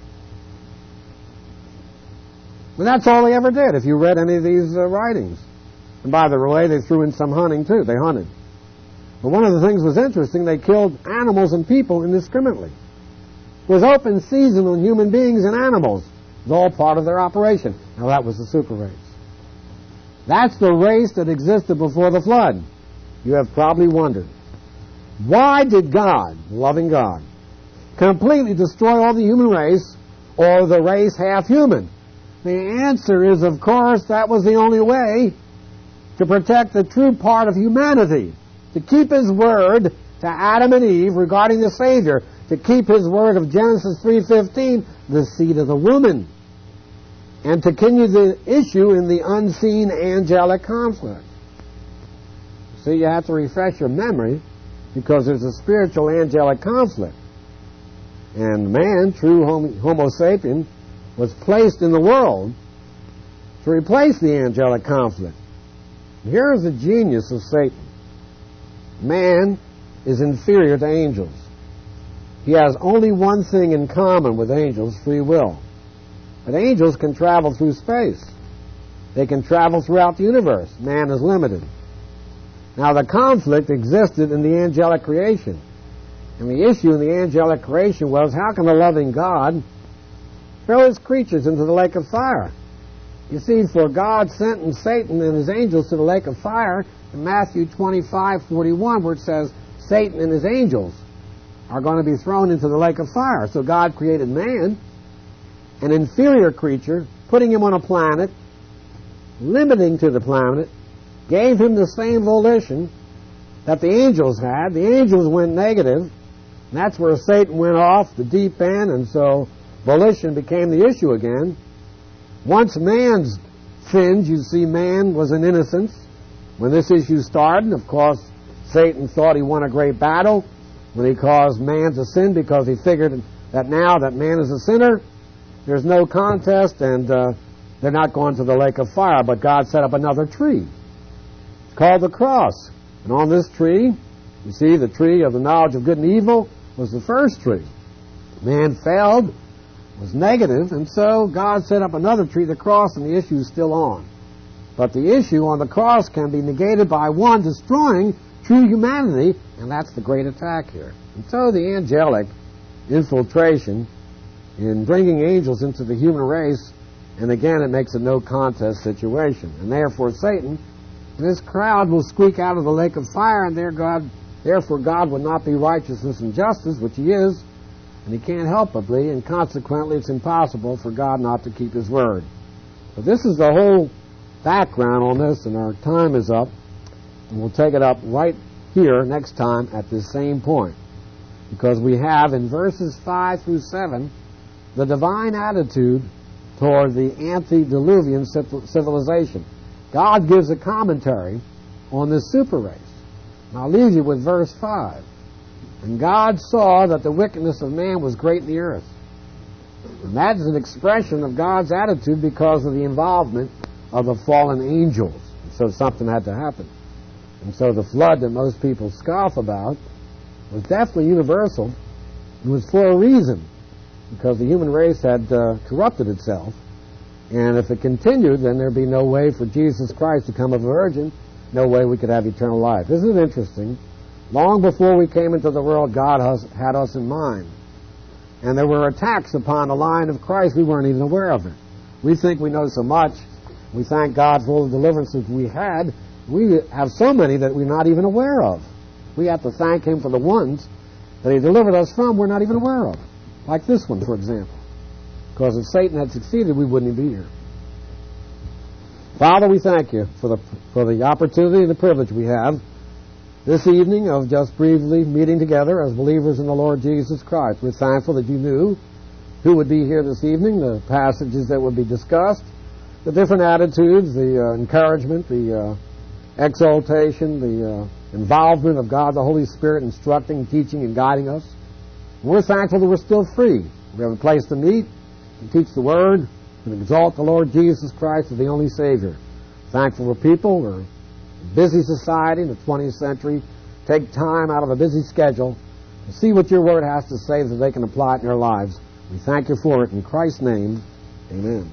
But that's all they ever did, if you read any of these writings. And by the way, they threw in some hunting, too. They hunted. But one of the things was interesting, they killed animals and people indiscriminately. It was open season on human beings and animals. It was all part of their operation. Now that was the super race. That's the race that existed before the flood. You have probably wondered, why did God, loving God, completely destroy all the human race, or the race half human? The answer is, of course, that was the only way to protect the true part of humanity, to keep His word to Adam and Eve regarding the Savior, to keep His word of Genesis 3:15, the seed of the woman, and to continue the issue in the unseen angelic conflict. See, you have to refresh your memory, because there's a spiritual angelic conflict. And man, true Homo sapien, was placed in the world to replace the angelic conflict. Here's the genius of Satan. Man is inferior to angels. He has only one thing in common with angels, free will. But angels can travel through space. They can travel throughout the universe. Man is limited. Now, the conflict existed in the angelic creation. And the issue in the angelic creation was, how can a loving God throw His creatures into the lake of fire? You see, for God sentenced Satan and his angels to the lake of fire in Matthew 25:41, where it says, Satan and his angels are going to be thrown into the lake of fire. So God created man, an inferior creature, putting him on a planet, limiting to the planet, gave him the same volition that the angels had. The angels went negative, and that's where Satan went off the deep end, and so volition became the issue again. Once man's sinned, you see, man was in innocence. When this issue started, of course, Satan thought he won a great battle when he caused man to sin, because he figured that now that man is a sinner, there's no contest, and they're not going to the lake of fire. But God set up another tree. It's called the cross. And on this tree, you see, the tree of the knowledge of good and evil was the first tree. Man failed, was negative, and so God set up another tree, the cross, and the issue is still on. But the issue on the cross can be negated by one destroying true humanity, and that's the great attack here. And so the angelic infiltration in bringing angels into the human race, and again it makes a no contest situation. And therefore Satan, this crowd will squeak out of the lake of fire, and therefore God would not be righteousness and justice, which He is, and He can't help but be, and consequently it's impossible for God not to keep His word. But this is the whole background on this, and our time is up, and we'll take it up right here next time at this same point, because we have in verses 5 through 7 the divine attitude toward the antediluvian civilization. God gives a commentary on this super race. And I'll leave you with verse 5. And God saw that the wickedness of man was great in the earth. And that is an expression of God's attitude because of the involvement of the fallen angels. And so something had to happen. And so the flood that most people scoff about was definitely universal. It was for a reason, because the human race had corrupted itself. And if it continued, then there'd be no way for Jesus Christ to come of a virgin, no way we could have eternal life. Isn't it interesting? Long before we came into the world, God had us in mind. And there were attacks upon the line of Christ. We weren't even aware of it. We think we know so much. We thank God for all the deliverances we had. We have so many that we're not even aware of. We have to thank Him for the ones that He delivered us from we're not even aware of. Like this one, for example. Because if Satan had succeeded, we wouldn't even be here. Father, we thank You for the opportunity and the privilege we have this evening of just briefly meeting together as believers in the Lord Jesus Christ. We're thankful that you knew who would be here this evening, the passages that would be discussed, the different attitudes, the encouragement, the exaltation, the involvement of God the Holy Spirit instructing, teaching, and guiding us. And we're thankful that we're still free. We have a place to meet, to teach the Word, and exalt the Lord Jesus Christ as the only Savior. Thankful for people. We're a busy society in the 20th century. Take time out of a busy schedule to see what your Word has to say so they can apply it in their lives. We thank you for it. In Christ's name, amen.